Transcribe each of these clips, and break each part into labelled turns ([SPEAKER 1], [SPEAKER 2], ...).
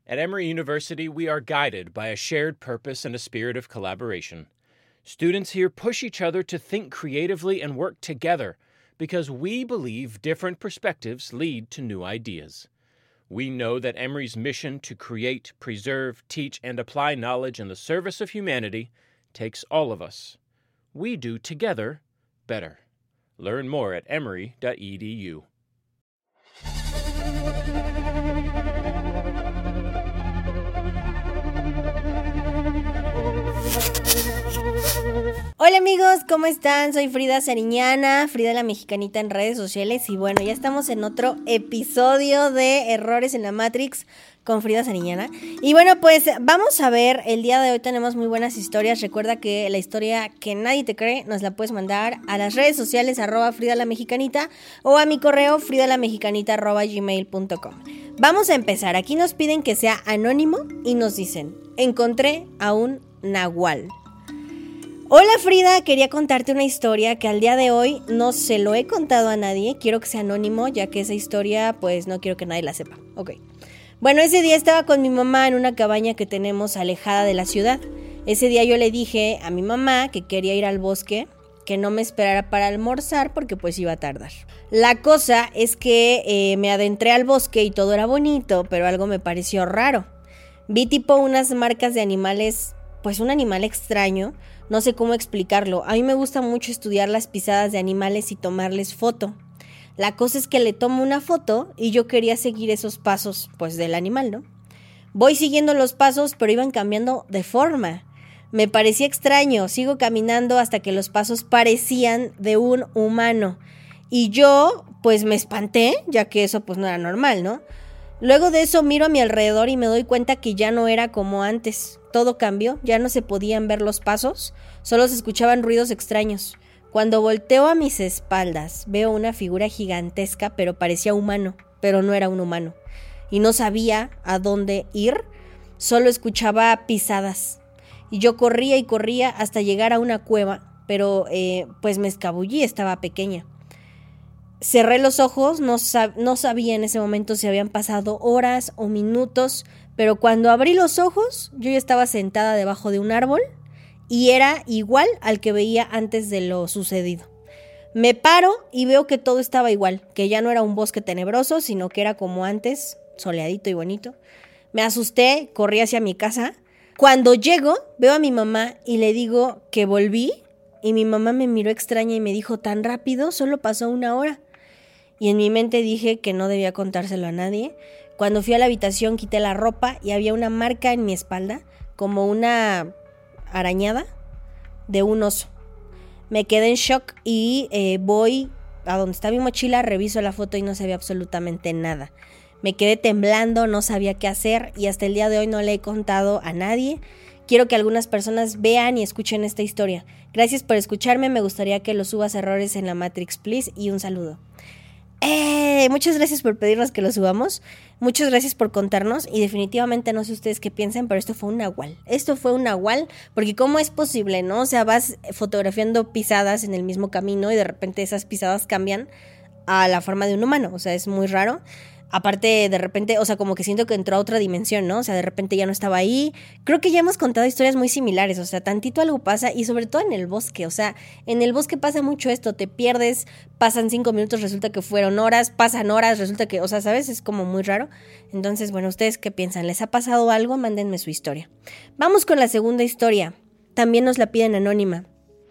[SPEAKER 1] At Emory University, we are guided by a shared purpose and a spirit of collaboration. Students here push each other to think creatively and work together because we believe different perspectives lead to new ideas. We know that Emory's mission to create, preserve, teach, and apply knowledge in the service of humanity takes all of us. We do together better. Learn more at emory.edu.
[SPEAKER 2] Hola amigos, ¿cómo están? Soy Frida Sariñana, Frida la Mexicanita en redes sociales y bueno, ya estamos en otro episodio de Errores en la Matrix con Frida Sariñana. Y bueno, pues vamos a ver, el día de hoy tenemos muy buenas historias. Recuerda que la historia que nadie te cree nos la puedes mandar a las redes sociales @FridaLaMexicanita o a mi correo fridalamexicanita@gmail.com. Vamos a empezar, aquí nos piden que sea anónimo y nos dicen: encontré a un nahual. Hola Frida, quería contarte una historia que al día de hoy no se lo he contado a nadie. Quiero que sea anónimo, ya que esa historia pues no quiero que nadie la sepa. Ok. Bueno, ese día estaba con mi mamá en una cabaña que tenemos alejada de la ciudad. Ese día yo le dije a mi mamá que quería ir al bosque, que no me esperara para almorzar porque pues iba a tardar. La cosa es que me adentré al bosque y todo era bonito, pero algo me pareció raro. Vi tipo unas marcas de animales, pues un animal extraño. No sé cómo explicarlo. A mí me gusta mucho estudiar las pisadas de animales y tomarles foto. La cosa es que le tomo una foto y yo quería seguir esos pasos, pues del animal, ¿no? Voy siguiendo los pasos, pero iban cambiando de forma. Me parecía extraño. Sigo caminando hasta que los pasos parecían de un humano. Y yo, pues me espanté, ya que eso pues no era normal, ¿no? Luego de eso miro a mi alrededor y me doy cuenta que ya no era como antes. Todo cambió, ya no se podían ver los pasos, solo se escuchaban ruidos extraños. Cuando volteo a mis espaldas, veo una figura gigantesca, pero parecía humano, pero no era un humano. Y no sabía a dónde ir, solo escuchaba pisadas. Y yo corría y corría hasta llegar a una cueva, pero pues me escabullí, estaba pequeña. Cerré los ojos, no sabía en ese momento si habían pasado horas o minutos, pero cuando abrí los ojos, yo ya estaba sentada debajo de un árbol y era igual al que veía antes de lo sucedido. Me paro y veo que todo estaba igual, que ya no era un bosque tenebroso, sino que era como antes, soleadito y bonito. Me asusté, corrí hacia mi casa. Cuando llego, veo a mi mamá y le digo que volví, y mi mamá me miró extraña y me dijo: ¿tan rápido? Solo pasó 1 hora. Y en mi mente dije que no debía contárselo a nadie. Cuando fui a la habitación quité la ropa y había una marca en mi espalda, como una arañada de un oso. Me quedé en shock y voy a donde está mi mochila, reviso la foto y no se ve absolutamente nada. Me quedé temblando, no sabía qué hacer y hasta el día de hoy no le he contado a nadie. Quiero que algunas personas vean y escuchen esta historia. Gracias por escucharme, me gustaría que lo subas a Errores en la Matrix, please, y un saludo. Muchas gracias por pedirnos que lo subamos. Muchas gracias por contarnos. Y definitivamente no sé ustedes qué piensan, pero esto fue un nahual. Esto fue un nahual, porque ¿cómo es posible, no? O sea, vas fotografiando pisadas en el mismo camino y de repente esas pisadas cambian a la forma de un humano. O sea, es muy raro. Aparte, de repente, o sea, como que siento que entró a otra dimensión, ¿no? O sea, de repente ya no estaba ahí. Creo que ya hemos contado historias muy similares, o sea, tantito algo pasa y sobre todo en el bosque, o sea, en el bosque pasa mucho esto, te pierdes, pasan 5 minutos, resulta que fueron horas, pasan horas, resulta que, o sea, ¿sabes? Es como muy raro. Entonces, bueno, ¿ustedes qué piensan? ¿Les ha pasado algo? Mándenme su historia. Vamos con la segunda historia. También nos la piden anónima.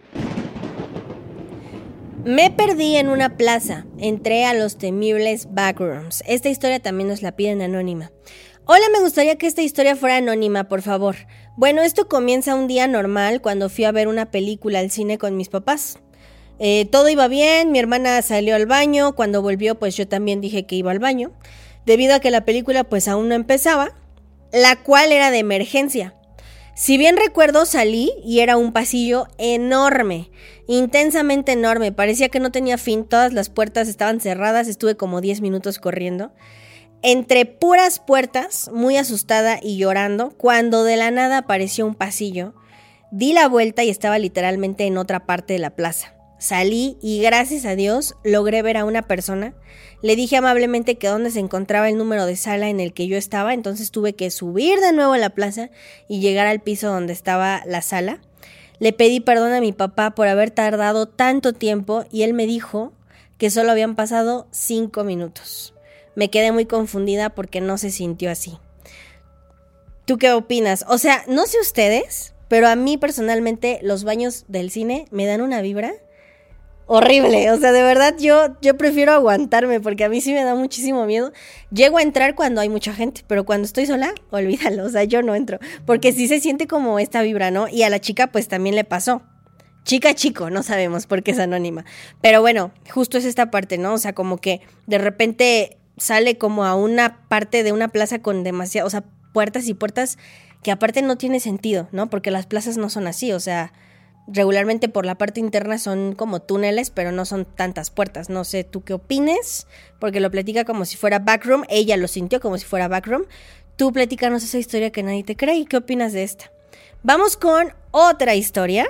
[SPEAKER 2] Me perdí en una plaza, entré a los temibles backrooms. Esta historia también nos la piden anónima. Hola, me gustaría que esta historia fuera anónima, por favor. Bueno, esto comienza un día normal cuando fui a ver una película al cine con mis papás. Todo iba bien, mi hermana salió al baño, cuando volvió pues yo también dije que iba al baño, debido a que la película pues aún no empezaba, la cual era de emergencia. Si bien recuerdo, salí y era un pasillo enorme, intensamente enorme, parecía que no tenía fin, todas las puertas estaban cerradas, estuve como 10 minutos corriendo, entre puras puertas, muy asustada y llorando, cuando de la nada apareció un pasillo, di la vuelta y estaba literalmente en otra parte de la plaza. salí y gracias a Dios logré ver a una persona. Le dije amablemente que dónde se encontraba el número de sala en el que yo estaba, entonces tuve que subir de nuevo a la plaza y llegar al piso donde estaba la sala. Le pedí perdón a mi papá por haber tardado tanto tiempo y él me dijo que solo habían pasado 5 minutos. Me quedé muy confundida porque no se sintió así. ¿Tú qué opinas? O sea, no sé ustedes, pero a mí personalmente los baños del cine me dan una vibra horrible. O sea, de verdad yo prefiero aguantarme porque a mí sí me da muchísimo miedo. Llego a entrar cuando hay mucha gente, pero cuando estoy sola, olvídalo. O sea, yo no entro porque sí se siente como esta vibra, ¿no? Y a la chica pues también le pasó. Chica, chico, no sabemos porque es anónima. Pero bueno, justo es esta parte, ¿no? O sea, como que de repente sale como a una parte de una plaza con demasiado, o sea, puertas y puertas que aparte no tiene sentido, ¿no? Porque las plazas no son así, o sea, regularmente por la parte interna son como túneles, pero no son tantas puertas. No sé, ¿tú qué opines? Porque lo platica como si fuera backroom, ella lo sintió como si fuera backroom. Tú platícanos esa historia que nadie te cree y qué opinas de esta. Vamos con otra historia.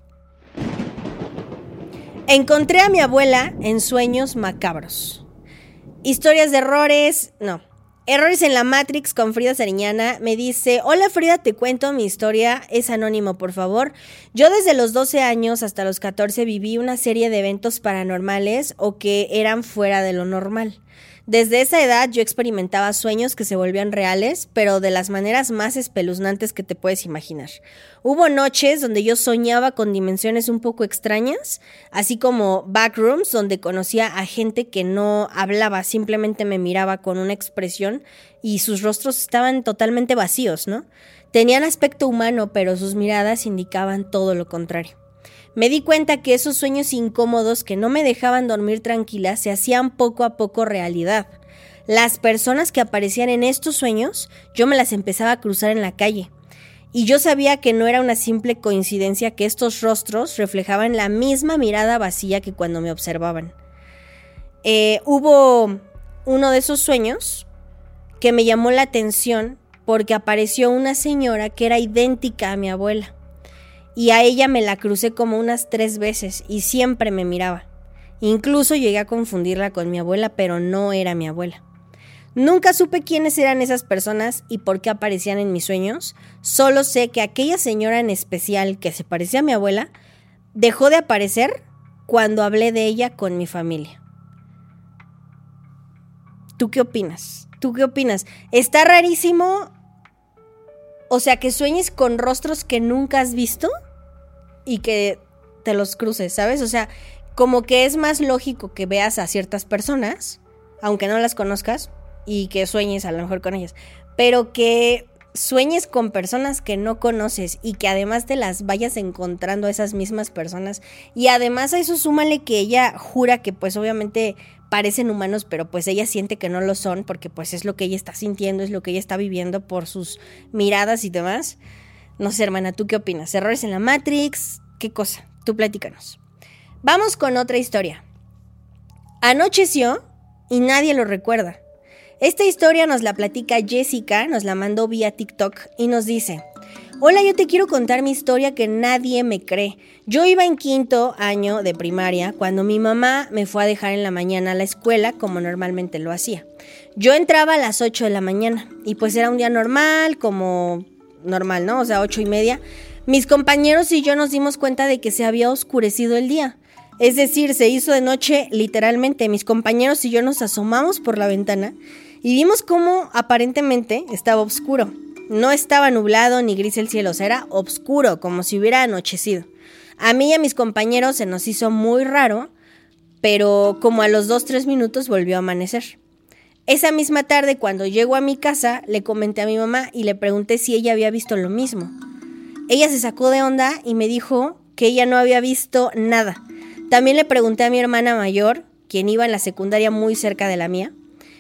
[SPEAKER 2] Encontré a mi abuela en sueños macabros. Historias de errores en la Matrix con Frida Sariñana. Me dice, hola Frida, te cuento mi historia, es anónimo por favor. Yo desde los 12 años hasta los 14 viví una serie de eventos paranormales o que eran fuera de lo normal. Desde esa edad yo experimentaba sueños que se volvían reales, pero de las maneras más espeluznantes que te puedes imaginar. Hubo noches donde yo soñaba con dimensiones un poco extrañas, así como backrooms donde conocía a gente que no hablaba, simplemente me miraba con una expresión y sus rostros estaban totalmente vacíos, ¿no? Tenían aspecto humano, pero sus miradas indicaban todo lo contrario. Me di cuenta que esos sueños incómodos que no me dejaban dormir tranquila se hacían poco a poco realidad. Las personas que aparecían en estos sueños, yo me las empezaba a cruzar en la calle. Y yo sabía que no era una simple coincidencia que estos rostros reflejaban la misma mirada vacía que cuando me observaban. Hubo uno de esos sueños que me llamó la atención porque apareció una señora que era idéntica a mi abuela. Y a ella me la crucé como unas 3 veces y siempre me miraba. Incluso llegué a confundirla con mi abuela, pero no era mi abuela. Nunca supe quiénes eran esas personas y por qué aparecían en mis sueños. Solo sé que aquella señora en especial que se parecía a mi abuela dejó de aparecer cuando hablé de ella con mi familia. ¿Tú qué opinas? ¿Está rarísimo? O sea, que sueñes con rostros que nunca has visto y que te los cruces, ¿sabes? O sea, como que es más lógico que veas a ciertas personas, aunque no las conozcas, y que sueñes a lo mejor con ellas. Pero que sueñes con personas que no conoces y que además te las vayas encontrando a esas mismas personas. Y además a eso súmale que ella jura que pues obviamente parecen humanos, pero pues ella siente que no lo son porque pues es lo que ella está sintiendo, es lo que ella está viviendo por sus miradas y demás. No sé, hermana, ¿tú qué opinas? ¿Errores en la Matrix? ¿Qué cosa? Tú platícanos. Vamos con otra historia. Anocheció y nadie lo recuerda. Esta historia nos la platica Jessica, nos la mandó vía TikTok y nos dice: hola, yo te quiero contar mi historia que nadie me cree. Yo iba en 5º año de primaria cuando mi mamá me fue a dejar en la mañana a la escuela como normalmente lo hacía. Yo entraba a las 8 de la mañana y pues era un día normal, como normal, ¿no? O sea, 8:30. Mis compañeros y yo nos dimos cuenta de que se había oscurecido el día. Es decir, se hizo de noche literalmente. Mis compañeros y yo nos asomamos por la ventana y vimos cómo aparentemente estaba oscuro. No estaba nublado ni gris el cielo, o sea, era oscuro, como si hubiera anochecido. A mí y a mis compañeros se nos hizo muy raro, pero como a los 2-3 minutos volvió a amanecer. Esa misma tarde, cuando llego a mi casa, le comenté a mi mamá y le pregunté si ella había visto lo mismo. Ella se sacó de onda y me dijo que ella no había visto nada. También le pregunté a mi hermana mayor, quien iba en la secundaria muy cerca de la mía,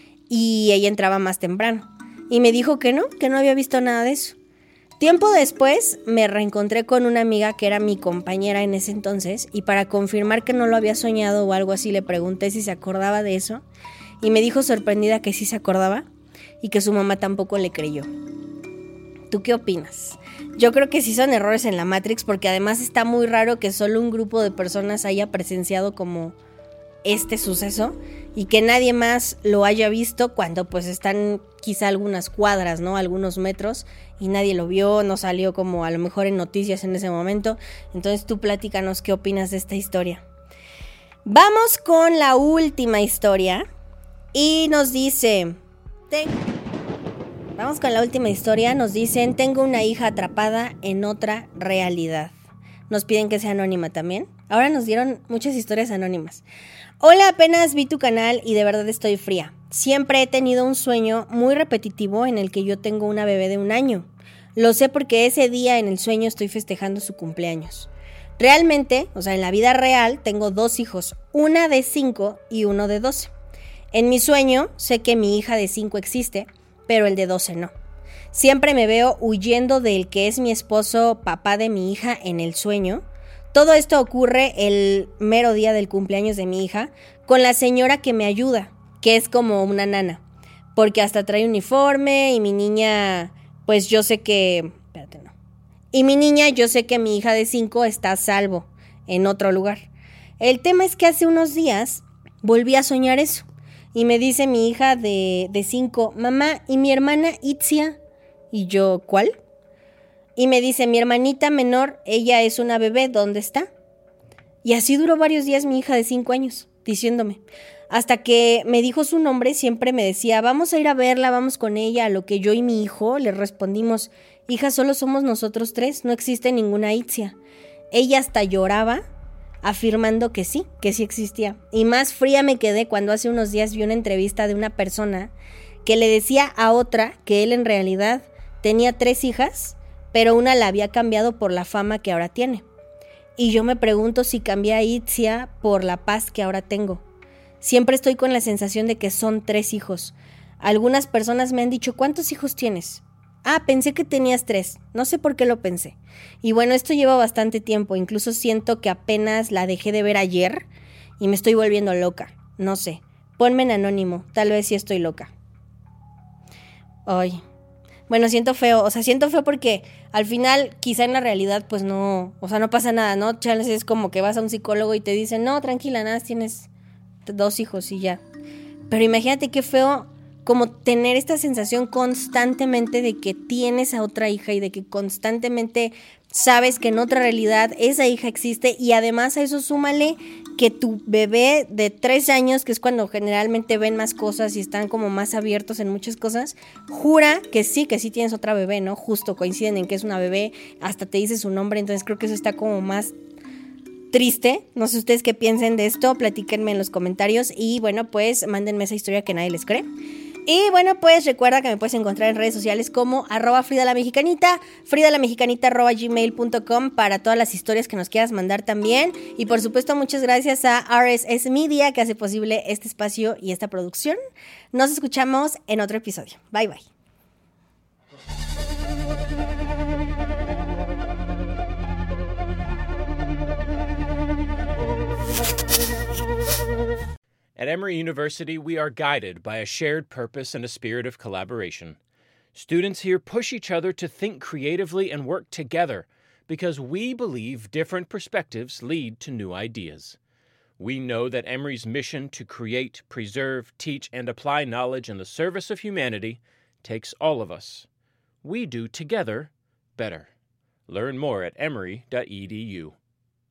[SPEAKER 2] y ella entraba más temprano. Y me dijo que no había visto nada de eso. Tiempo después me reencontré con una amiga que era mi compañera en ese entonces y para confirmar que no lo había soñado o algo así le pregunté si se acordaba de eso y me dijo sorprendida que sí se acordaba y que su mamá tampoco le creyó. ¿tú qué opinas? Yo creo que sí son errores en la Matrix, porque además está muy raro que solo un grupo de personas haya presenciado como este suceso y que nadie más lo haya visto cuando pues están quizá algunas cuadras, ¿no? Algunos metros, y nadie lo vio, no salió como a lo mejor en noticias en ese momento. Entonces tú platícanos qué opinas de esta historia. Vamos con la última historia y nos dice... Vamos con la última historia, nos dicen: tengo una hija atrapada en otra realidad. Nos piden que sea anónima también. Ahora nos dieron muchas historias anónimas. Hola, apenas vi tu canal y de verdad estoy fría. Siempre he tenido un sueño muy repetitivo en el que yo tengo una bebé de 1 año. Lo sé porque ese día en el sueño estoy festejando su cumpleaños. Realmente, o sea, en la vida real, tengo 2 hijos, una de 5 y uno de 12. En mi sueño sé que mi hija de 5 existe, pero el de 12 no. Siempre me veo huyendo del que es mi esposo, papá de mi hija, en el sueño. Todo esto ocurre el mero día del cumpleaños de mi hija, con la señora que me ayuda, que es como una nana, porque hasta trae uniforme y mi niña, pues yo sé que... Espérate, no. Y mi niña, yo sé que mi hija de 5 está a salvo en otro lugar. El tema es que hace unos días volví a soñar eso. Y me dice mi hija de 5, mamá, ¿y mi hermana Itzia? Y yo, ¿cuál? Y me dice, mi hermanita menor, ella es una bebé, ¿dónde está? Y así duró varios días mi hija de 5 años, diciéndome. Hasta que me dijo su nombre, siempre me decía, vamos a ir a verla, vamos con ella. A lo que yo y mi hijo le respondimos, hija, solo somos nosotros 3, no existe ninguna Itzia. Ella hasta lloraba, afirmando que sí existía. Y más fría me quedé cuando hace unos días vi una entrevista de una persona que le decía a otra que él en realidad tenía 3 hijas, pero una la había cambiado por la fama que ahora tiene. Y yo me pregunto si cambié a Itzia por la paz que ahora tengo. Siempre estoy con la sensación de que son 3 hijos. Algunas personas me han dicho, ¿cuántos hijos tienes? Ah, pensé que tenías 3. No sé por qué lo pensé. Y bueno, esto lleva bastante tiempo. Incluso siento que apenas la dejé de ver ayer y me estoy volviendo loca. No sé. Ponme en anónimo. Tal vez sí estoy loca. Ay. Bueno, siento feo. O sea, siento feo porque al final, quizá en la realidad, pues no... O sea, no pasa nada, ¿no? Chales, es como que vas a un psicólogo y te dicen, no, tranquila, nada, tienes 2 hijos y ya. Pero imagínate qué feo como tener esta sensación constantemente de que tienes a otra hija y de que constantemente sabes que en otra realidad esa hija existe, y además a eso súmale que tu bebé de 3 años, que es cuando generalmente ven más cosas y están como más abiertos en muchas cosas, jura que sí tienes otra bebé, ¿no? Justo coinciden en que es una bebé, hasta te dice su nombre, entonces creo que eso está como más triste. No sé ustedes qué piensen de esto, platíquenme en los comentarios y bueno, pues mándenme esa historia que nadie les cree. Y bueno, pues recuerda que me puedes encontrar en redes sociales como @FridaLaMexicanita, FridaLaMexicanita@gmail.com para todas las historias que nos quieras mandar también. Y por supuesto, muchas gracias a RSS Media que hace posible este espacio y esta producción. Nos escuchamos en otro episodio. Bye, bye.
[SPEAKER 1] At Emory University, we are guided by a shared purpose and a spirit of collaboration. Students here push each other to think creatively and work together because we believe different perspectives lead to new ideas. We know that Emory's mission to create, preserve, teach, and apply knowledge in the service of humanity takes all of us. We do together better. Learn more at emory.edu.